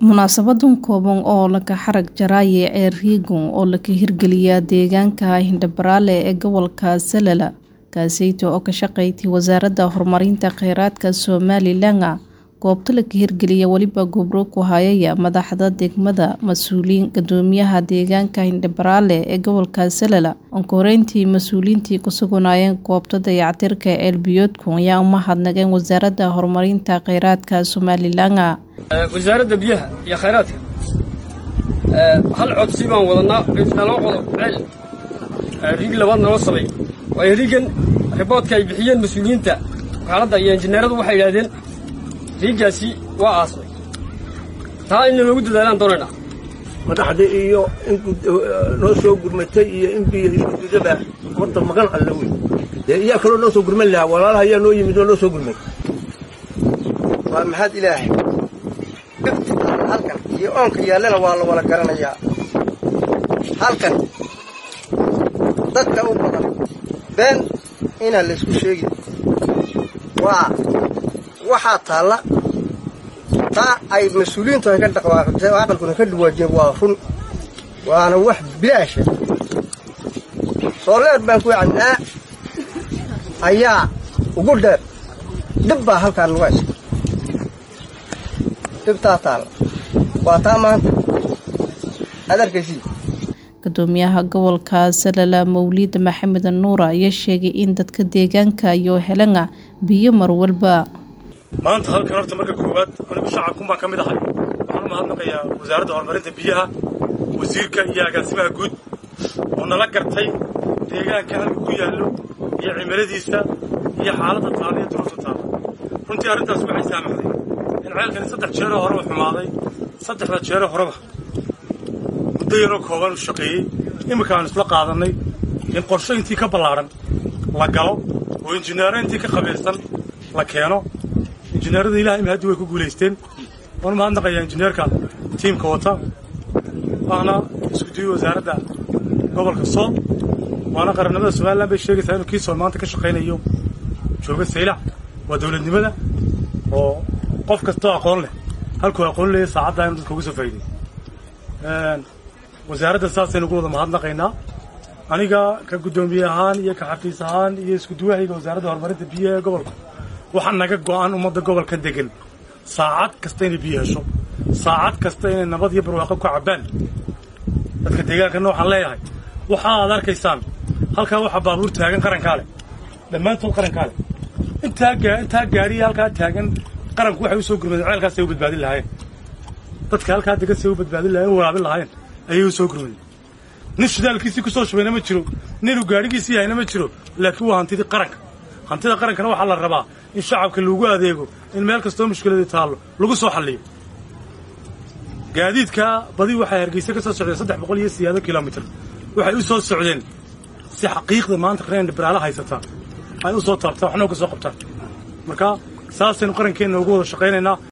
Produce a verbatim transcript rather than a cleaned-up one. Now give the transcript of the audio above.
Munaasabadan kooban oo la ka xarag jaraya ee Riigon oo la ka hirgeliya deegaanka Hindabaraale ee gobolka Salala kaaseyto oo ka shaqeeyay wasaaradda horumarinta kheyraadka Somaliland goobta la ka hirgeliya waliba gobro ku hayaya madaxda degmada mas'uuliin gadoomiyaha deegaanka Hindabaraale ee gobolka Salala onkoreyntii mas'uuliintii ku suganayeen goobta dayactirka ee Elbiyoodku ayaa u mahadnaqeen wasaaradda horumarinta kheyraadka Somaliland wasaaradda biyaha iyo kheyraadka hal codsi baan wadnaa inta loo qodo ceel riig labaad noo sabay way riigan riboodka ay bixiyeen mas'uuliyiinta xaaladda iyo injineeradu waxay yiraahdeen riigaasi waa aasmay taa in lagu dadaalaan doonayna madaxda iyo in noo soo gurmatay iyo in biyo isku dudaba wada magan alla weey iyo kale noo soo gurman lahaa walaalaha ayaa noo yimid oo noo soo gurmay waa mahad ilaahay halkan iyo oonka yaalana waa la wala garanayaa halkan dadka u badan been ina la isku sheegi waa waxa taala taa ay mas'uuliyiintu ka dhaqaaqay aqalkuna ka dhawaajeen waa run waana wax bilaash sooleer baan ku cadnaa ayaa ugu dheer dibba halkan lagu haysto dibta waa taamaan adarkaysi gadoomiyaha gobolka Salala Mawlid Maxamed Nuur ayaa sheegay in dadka deegaanka iyo helanga biyo mar walba maanta halkan horta marka koowaad anigu shacabku baan kamid ahay waxaan mahadnaqayaa wasaaradda horumarinta biyaha wasiirka iyo agaasimaha guud oo nala gartay deegaanka halka ku yaalo iyo cimiladiisa iyo xaaladda taariikh duruufta taala runtii arrintaas waxay saamaxday in ceelkan saddex jeer hore uu xumaaday saddexda jeer horeba muddo yar oo kooban u shaqeeyay imika aan isla qaadanay in qorshe intii ka ballaaran la galo oo injineero intii ka qabiilsan la keeno injineerada ilaahay mahadi way ku guuleysteen waan mahadnaqayaa injineerka tiimka wata waana isku dayay wasaaradda gobolka Sool waana qaranimada Somaliland bay sheegaysaa inuu kiisoo maanta ka shaqeynayo jooga Saylac waa dawladnimada oo qof kasta aqoon leh halkuu aqoon leeyahay saacadda inuu dadka uga soo faa'iideeyo een wasaaradda saasay ugu wada mahadnaqaynaa aniga ka gudoomiye ahaan iyo ka xafiis ahaan iyo isku duwahayga wasaaradda horumarinta biyaha gobolka waxaan naga go'aan ummadda gobolka degan saacad kasta inay biyo hesho saacad kasta inay nabad iyo barwaaqo ku cabaan dadka deegaanka waxaan leeyahay waxa aad arkaysaan halka waxa baabuur taagan qarankaale dhammaantood qarankaale inta inta gaari halka taagan qaranku waxay u soo gurmadeen ceelkaas ay u badbaadin lahaayeen dadka halka degan si u badbaadin lahaayeen waraabin lahaayeen ayay u soo gurmadeen nin shidaalkiisii ku soo shubayna ma jiro nin u gaarigiisii hayna ma jiro laakiin waa hantidii qaranka hantida qarankana waxa la rabaa in shacabka lagu adeego in meel kasta oo mushkilada taalo lagu soo xalliyo gaadiidka badi waxay Hargeysa ka soo socdeen saddex boqol iyo sideed kiiloomitir waxay u soo socdeen si xaqiiqda maanta qareen Hindabaraale haysata ay u soo taabtaan waxna ka soo qabtaan marka saasaynu qarankeena ugu wada shaqeynaynaa